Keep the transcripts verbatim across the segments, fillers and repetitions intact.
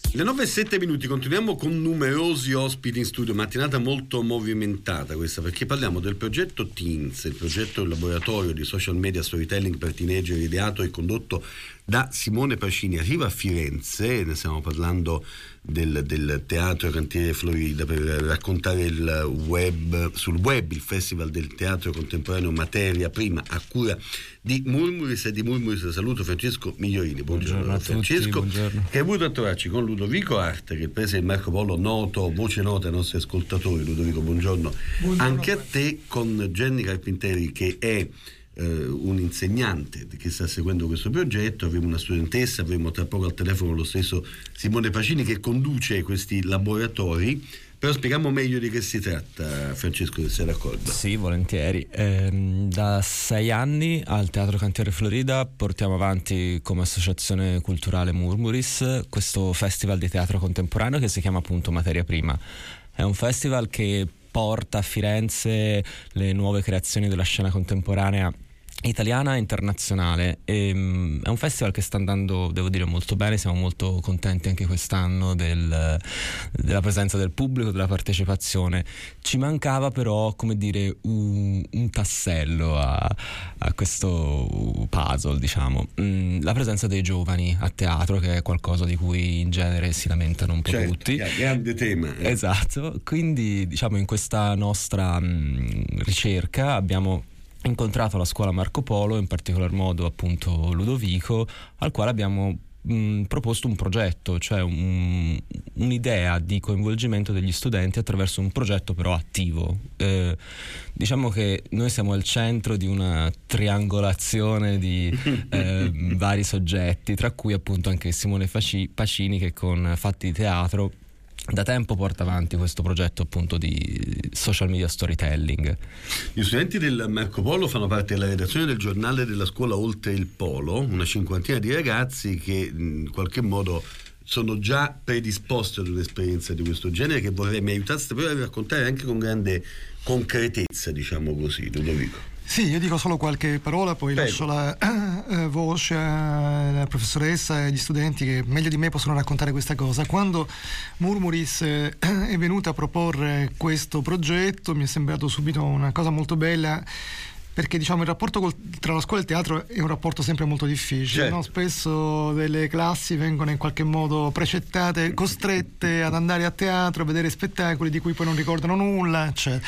Le nove e sette minuti, continuiamo con numerosi ospiti in studio, mattinata molto movimentata questa, perché parliamo del progetto Teens, il progetto del laboratorio di social media storytelling per teenager ideato e condotto da Simone Pacini. Arriva a Firenze, ne stiamo parlando del, del Teatro Cantiere Florida, per raccontare il web, sul web il Festival del Teatro Contemporaneo Materia Prima, a cura di Murmuris e di Murmuris. Saluto Francesco Migliorini. Buongiorno, buongiorno Francesco, tutti, buongiorno. Che è avuto a trovarci con Ludovico Arte, che prese il Marco Polo noto, voce nota ai nostri ascoltatori. Ludovico, buongiorno, buongiorno anche a te, con Jenny Carpinteri, che è un insegnante che sta seguendo questo progetto. Avremo una studentessa, avremo tra poco al telefono lo stesso Simone Pacini che conduce questi laboratori. Però spieghiamo meglio di che si tratta, Francesco, se sei d'accordo. Sì, volentieri. Eh, da sei anni al Teatro Cantiere Florida portiamo avanti come associazione culturale Murmuris questo festival di teatro contemporaneo che si chiama appunto Materia Prima. È un festival che porta a Firenze le nuove creazioni della scena contemporanea italiana e internazionale. E, um, è un festival che sta andando, devo dire, molto bene. Siamo molto contenti anche quest'anno del, della presenza del pubblico, della partecipazione. Ci mancava però, come dire, un, un tassello a, a questo puzzle, diciamo, mm, la presenza dei giovani a teatro, che è qualcosa di cui in genere si lamentano un po' certo, tutti. Grande tema. Eh. Esatto, quindi diciamo in questa nostra mh, ricerca abbiamo incontrato la scuola Marco Polo, in particolar modo appunto Ludovico, al quale abbiamo mh, proposto un progetto, cioè un, un'idea di coinvolgimento degli studenti attraverso un progetto però attivo. Eh, diciamo che noi siamo al centro di una triangolazione di eh, vari soggetti, tra cui appunto anche Simone Faci, Pacini, che con Fatti di Teatro da tempo porta avanti questo progetto appunto di social media storytelling. Gli studenti del Marco Polo fanno parte della redazione del giornale della scuola Oltre il Polo, una cinquantina di ragazzi che in qualche modo sono già predisposti ad un'esperienza di questo genere, che vorrei mi aiutaste però a raccontare anche con grande concretezza, diciamo così, Ludovico. Sì, io dico solo qualche parola, poi Prego. lascio la eh, voce alla professoressa e agli studenti che meglio di me possono raccontare questa cosa. Quando Murmuris eh, è venuta a proporre questo progetto mi è sembrato subito una cosa molto bella, perché diciamo il rapporto col, tra la scuola e il teatro è un rapporto sempre molto difficile, certo. no? Spesso delle classi vengono in qualche modo precettate, costrette ad andare a teatro, a vedere spettacoli di cui poi non ricordano nulla, eccetera.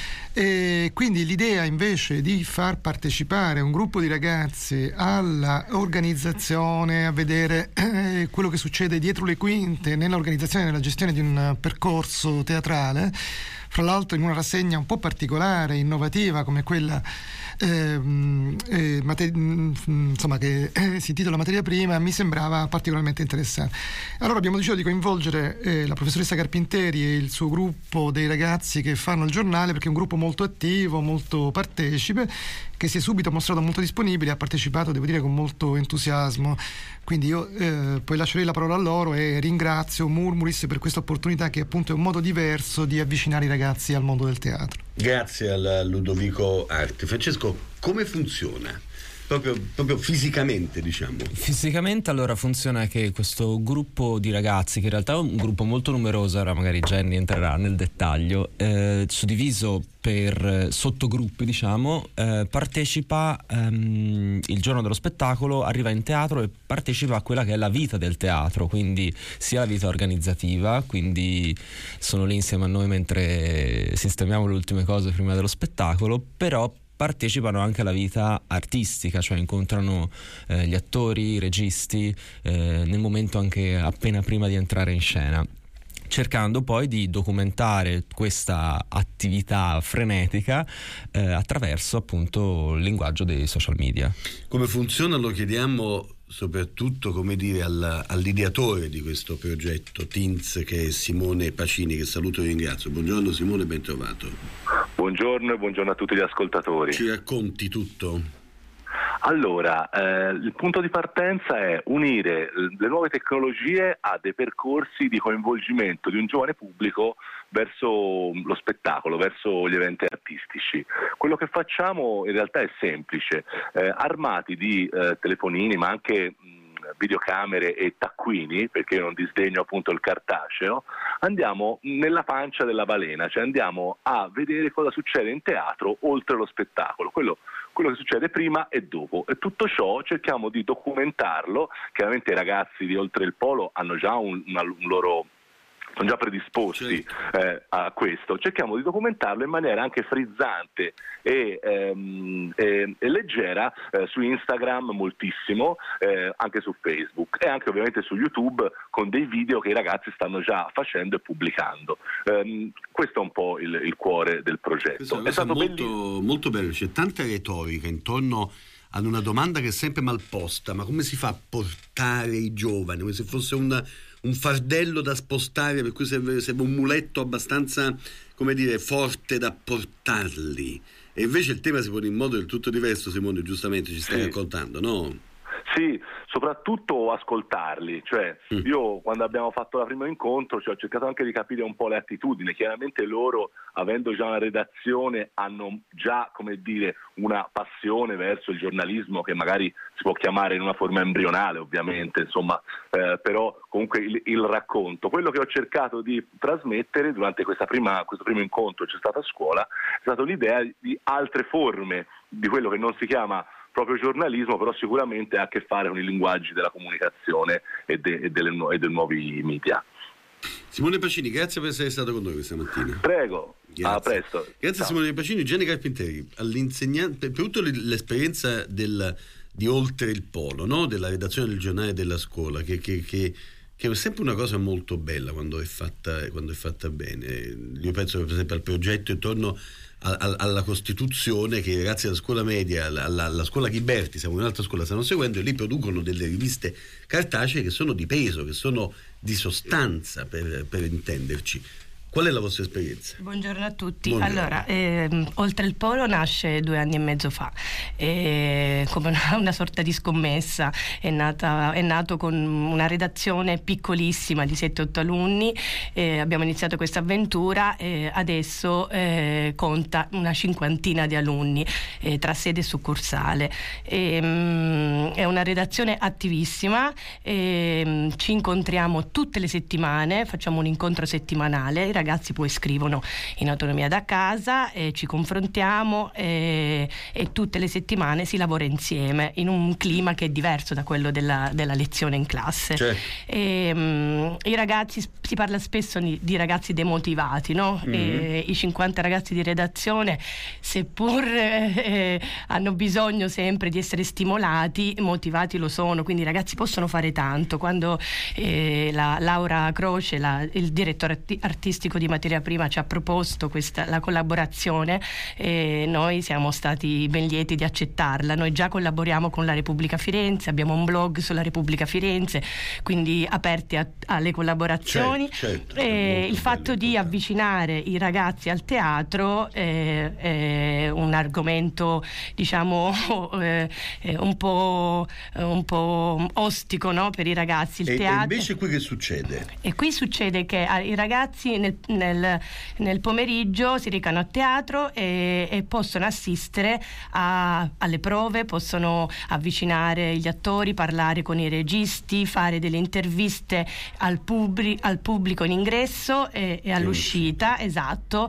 E quindi l'idea invece di far partecipare un gruppo di ragazzi alla organizzazione, a vedere eh, quello che succede dietro le quinte nell'organizzazione e nella gestione di un percorso teatrale, fra l'altro in una rassegna un po' particolare, innovativa come quella eh, eh, mate- insomma che eh, si intitola Materia Prima, mi sembrava particolarmente interessante. Allora abbiamo deciso di coinvolgere eh, la professoressa Carpinteri e il suo gruppo dei ragazzi che fanno il giornale, perché è un gruppo molto attivo, molto partecipe, che si è subito mostrato molto disponibile, ha partecipato, devo dire, con molto entusiasmo. Quindi io eh, poi lascerei la parola a loro e ringrazio Murmuris per questa opportunità, che appunto è un modo diverso di avvicinare i ragazzi al mondo del teatro. Grazie a Ludovico Arte. Francesco, come funziona? Proprio, proprio fisicamente, diciamo. Fisicamente allora funziona che questo gruppo di ragazzi, che in realtà è un gruppo molto numeroso, ora magari Jenny entrerà nel dettaglio, eh, suddiviso per sottogruppi, diciamo, eh, partecipa ehm, il giorno dello spettacolo, arriva in teatro e partecipa a quella che è la vita del teatro, quindi sia la vita organizzativa, quindi sono lì insieme a noi mentre sistemiamo le ultime cose prima dello spettacolo, però partecipano anche alla vita artistica, cioè incontrano eh, gli attori, i registi eh, nel momento anche appena prima di entrare in scena, cercando poi di documentare questa attività frenetica eh, attraverso appunto il linguaggio dei social media. Come funziona lo chiediamo soprattutto, come dire, al, all'ideatore di questo progetto Teens, che è Simone Pacini, che saluto e ringrazio. Buongiorno Simone, ben trovato. Buongiorno e buongiorno a tutti gli ascoltatori. Ci racconti tutto? Allora, eh, il punto di partenza è unire le nuove tecnologie a dei percorsi di coinvolgimento di un giovane pubblico verso lo spettacolo, verso gli eventi artistici. Quello che facciamo in realtà è semplice, eh, armati di eh, telefonini, ma anche mh, videocamere e taccuini, perché io non disdegno appunto il cartaceo, andiamo nella pancia della balena, cioè andiamo a vedere cosa succede in teatro oltre lo spettacolo, quello, quello che succede prima e dopo, e tutto ciò cerchiamo di documentarlo. Chiaramente i ragazzi di Oltre il Polo hanno già un, una, un loro... sono già predisposti eh, a questo, cerchiamo di documentarlo in maniera anche frizzante e, ehm, e, e leggera eh, su Instagram moltissimo, eh, anche su Facebook e anche ovviamente su YouTube con dei video che i ragazzi stanno già facendo e pubblicando. Um, questo è un po' il, il cuore del progetto. Questa è una è cosa stato molto, molto bello, c'è tanta retorica intorno ad una domanda che è sempre mal posta: ma come si fa a portare i giovani, come se fosse un, un fardello da spostare, per cui serve, serve un muletto abbastanza, come dire, forte da portarli, e invece il tema si pone in modo del tutto diverso. Simone, giustamente ci stai sì. raccontando, no? Sì, soprattutto ascoltarli, cioè mm. io quando abbiamo fatto il primo incontro, cioè, ho cercato anche di capire un po' le attitudini. Chiaramente loro, avendo già una redazione, hanno già, come dire, una passione verso il giornalismo che magari si può chiamare in una forma embrionale, ovviamente, insomma, eh, però comunque il, il racconto. Quello che ho cercato di trasmettere durante questa prima, questo primo incontro che c'è stato a scuola è stato l'idea di altre forme di quello che non si chiama proprio giornalismo, però sicuramente ha a che fare con i linguaggi della comunicazione e, de, e, delle, e dei nuovi media. Simone Pacini, grazie per essere stato con noi questa mattina. Prego, grazie. a presto. Grazie. Ciao. Simone Pacini. Gianni Carpinteri, all'insegnante, per tutta l'esperienza del, di Oltre il Polo, no? Della redazione del giornale della scuola, che, che, che, che è sempre una cosa molto bella quando è fatta, quando è fatta bene. Io penso per esempio al progetto intorno alla Costituzione, che i ragazzi della scuola media, alla, alla scuola Ghiberti, siamo in un'altra scuola, stanno seguendo, e lì producono delle riviste cartacee che sono di peso, che sono di sostanza, per, per intenderci. Qual è la vostra esperienza? Buongiorno a tutti. Buongiorno. Allora, ehm, Oltre il Polo nasce due anni e mezzo fa, e, come una, una sorta di scommessa. È, nata, è nato con una redazione piccolissima di sette otto alunni. Eh, abbiamo iniziato questa avventura e adesso eh, conta una cinquantina di alunni eh, tra sede e succursale. E, mh, è una redazione attivissima. E, mh, ci incontriamo tutte le settimane, facciamo un incontro settimanale. I ragazzi poi scrivono in autonomia da casa, e ci confrontiamo e, e tutte le settimane si lavora insieme in un clima che è diverso da quello della, della lezione in classe. Certo. E, um, i ragazzi, si parla spesso di, di ragazzi demotivati, no? Mm-hmm. E, i cinquanta ragazzi di redazione, seppur eh, hanno bisogno sempre di essere stimolati, motivati lo sono, quindi i ragazzi possono fare tanto. Quando eh, la Laura Croce, la, il direttore artistico di Materia Prima, ci ha proposto questa, la collaborazione, e noi siamo stati ben lieti di accettarla. Noi già collaboriamo con la Repubblica Firenze, abbiamo un blog sulla Repubblica Firenze, quindi aperti a, alle collaborazioni. Certo, certo, e il fatto bello, di avvicinare i ragazzi al teatro è, è un argomento, diciamo, eh, un po', un po' ostico, no? Per i ragazzi. Il e, teatro... e invece qui che succede? E qui succede che i ragazzi nel, nel, nel pomeriggio si recano a teatro e, e possono assistere a, alle prove, possono avvicinare gli attori, parlare con i registi, fare delle interviste al, pubblic, al pubblico in ingresso e, e all'uscita, esatto.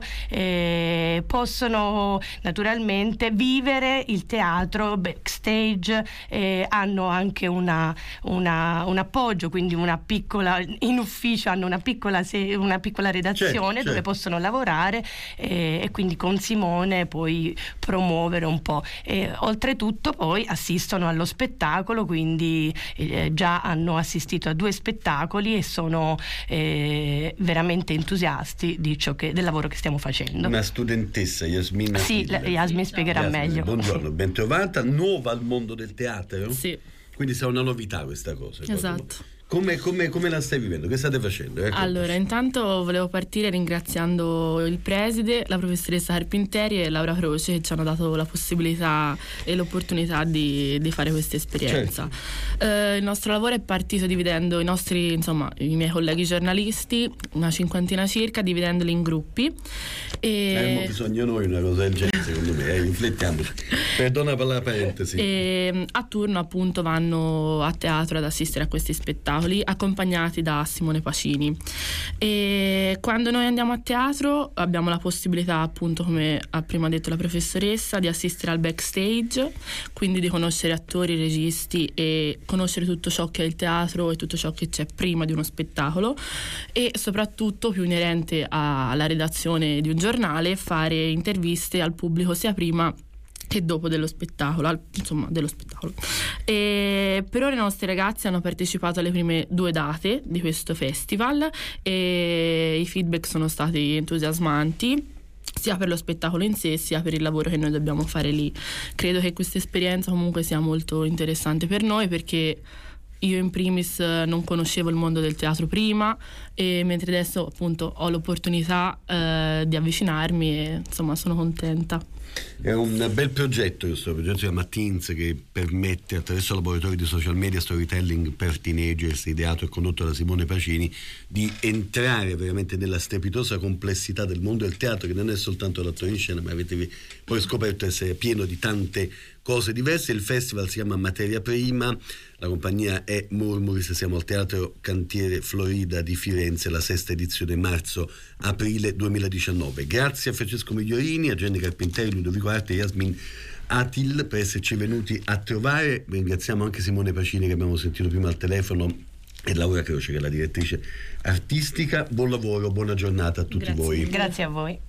E possono naturalmente vivere il teatro backstage, e hanno anche una, una, un appoggio, quindi una piccola, in ufficio hanno una piccola, una piccola redazione, certo, dove certo. possono lavorare, e, e quindi con Simone poi promuovere un po'. E, oltretutto poi assistono allo spettacolo, quindi eh, già hanno assistito a due spettacoli e sono eh, veramente entusiasti di ciò che, del lavoro che stiamo facendo. Una studentessa, Yasmina. Sì, la, Yasmin spiegherà Yasmin, meglio. Buongiorno, bentrovata, nuova al mondo del teatro. Sì. Quindi sarà una novità questa cosa. Esatto. Come, come, come la stai vivendo? Che state facendo? Ecco. Allora, intanto volevo partire ringraziando il preside, la professoressa Carpinteri e Laura Croce, che ci hanno dato la possibilità e l'opportunità di, di fare questa esperienza. Certo. Eh, il nostro lavoro è partito dividendo i nostri, insomma, i miei colleghi giornalisti, una cinquantina circa, dividendoli in gruppi. E... Abbiamo bisogno noi una cosa del genere, secondo me, eh, riflettiamoci. Perdona per la parentesi. E a turno appunto vanno a teatro ad assistere a questi spettacoli, accompagnati da Simone Pacini. E quando noi andiamo a teatro abbiamo la possibilità, appunto, come ha prima detto la professoressa, di assistere al backstage, quindi di conoscere attori, registi e conoscere tutto ciò che è il teatro e tutto ciò che c'è prima di uno spettacolo, e soprattutto, più inerente alla redazione di un giornale, fare interviste al pubblico sia prima che dopo dello spettacolo, al, insomma dello spettacolo. E per ora i nostri ragazzi hanno partecipato alle prime due date di questo festival e i feedback sono stati entusiasmanti, sia per lo spettacolo in sé sia per il lavoro che noi dobbiamo fare lì. Credo che questa esperienza comunque sia molto interessante per noi, perché io in primis non conoscevo il mondo del teatro prima, e mentre adesso appunto ho l'opportunità eh, di avvicinarmi e insomma sono contenta. È un bel progetto questo progetto della Teens, che permette, attraverso il laboratorio di social media storytelling per teenagers, ideato e condotto da Simone Pacini, di entrare veramente nella strepitosa complessità del mondo del teatro, che non è soltanto l'attori in scena, ma avete poi scoperto essere pieno di tante cose diverse. Il festival si chiama Materia Prima, la compagnia è Murmuris, siamo al Teatro Cantiere Florida di Firenze, la sesta edizione, marzo-aprile duemiladiciannove. Grazie a Francesco Migliorini, a Jenny Carpinteri, Ludovico Arte e Yasmin Atil per esserci venuti a trovare. Ringraziamo anche Simone Pacini, che abbiamo sentito prima al telefono, e Laura Croce, che è la direttrice artistica. Buon lavoro, buona giornata a tutti Grazie. voi. Grazie a voi.